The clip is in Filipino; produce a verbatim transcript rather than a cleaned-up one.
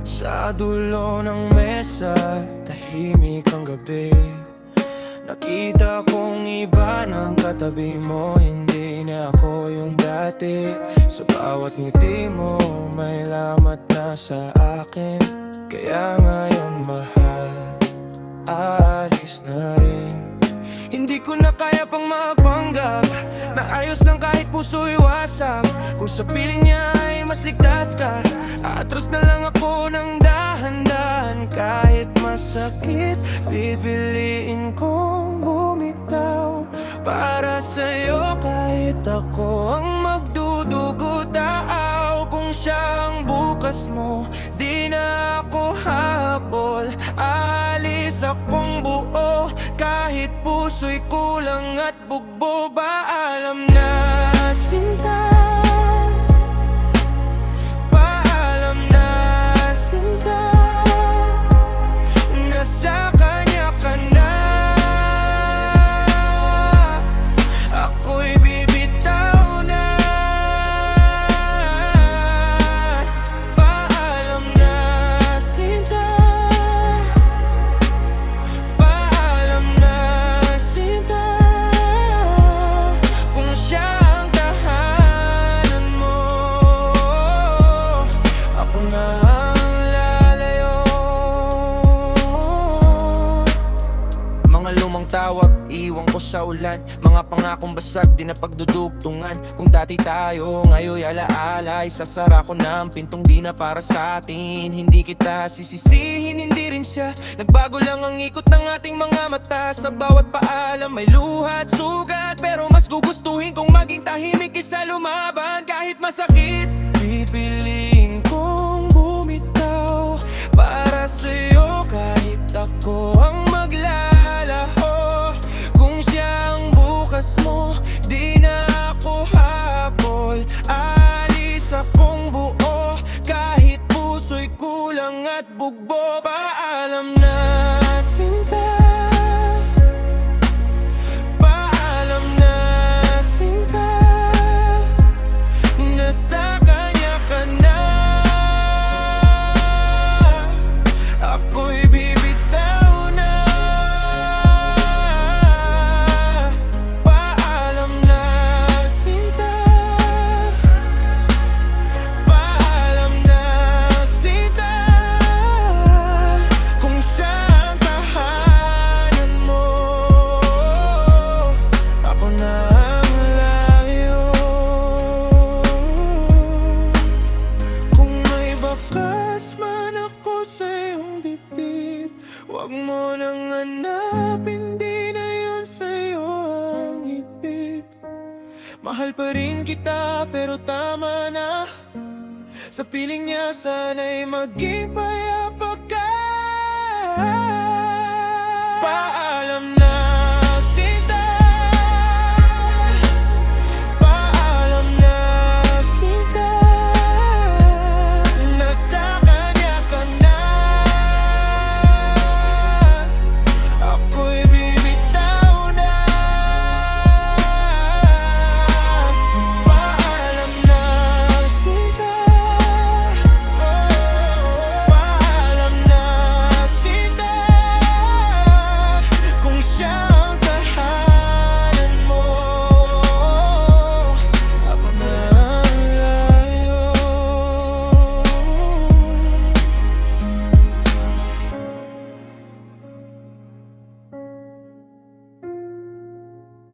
Sa dulo ng mesa, tahimik ang gabi. Nakita kong iba ng katabi mo, hindi na ako yung dati. Sa bawat ngiti mo, may lamat na sa akin. Kaya ngayon mahal, aalis na rin. Hindi ko na kaya pang magpanggap na ayos lang kahit puso'y wasak. Kung sa piling niya ay mas ligtas ka, atras na lang ako ng dahan-dahan. Kahit masakit, pipiliin kong bumitaw para sa'yo. Kahit ako ang magdudugo-daaw, kung siya ang bukas mo, di na ako habol. Alis akong buo, kahit puso'y kulang at bugbo. Paalam na, sinta. Paalam na, sinta. Nasa kanya ka na, ako'y bibitaw na. Paalam na, sinta. Paalam na, sinta. Kung siya ang tahanan mo, ako na ang lalayo. Mga lumang tawag, iwan ko sa ulan. Mga pangakong basag, di na pagdudugtungan. Kung dati tayo, ngayon alaala, isasara ko na ang pintong di na para sa atin. Hindi kita sisisihin, hindi rin siya. Nagbago lang ang ikot ng ating mga mata. Sa bawat paalam may luha at sugat, pero mas gugustuhin kong maging tahimik kaysa lumaban. Kahit masakit, pipiliin kong bumitaw para sa'yo. Kahit ako ang maglalaho, kung siya ang bukas mo, di na ako habol. Alis akong buo, kahit puso'y kulang at bugbo. Paalam na, sinta. Paalam na, sinta. Nasa kanya ka na, ako'y bibitaw na. Paalam na, sinta. Paalam na, sinta. Kung siya ang tahanan mo, ako na ang layo. Kung may bakas man ako sa iyong dibdib, huwag mo nang hanapin, di na yun sa'yo ang ibig. Mahal pa rin kita pero tama na. Sa piling niya sana'y maging payapa ka. Paalam na.